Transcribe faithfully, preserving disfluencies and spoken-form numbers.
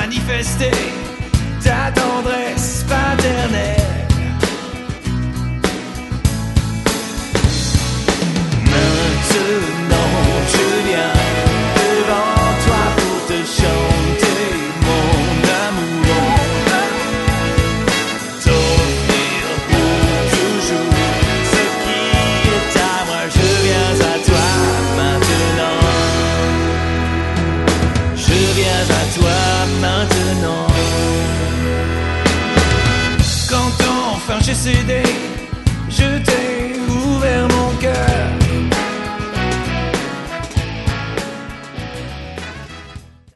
manifester ta tendresse paternelle. Maintenant je viens devant toi pour te chanter mon amour, t'offrir pour toujours ce qui est à moi. Je viens à toi maintenant, je viens à toi maintenant. Quand enfin j'ai cédé, je t'ai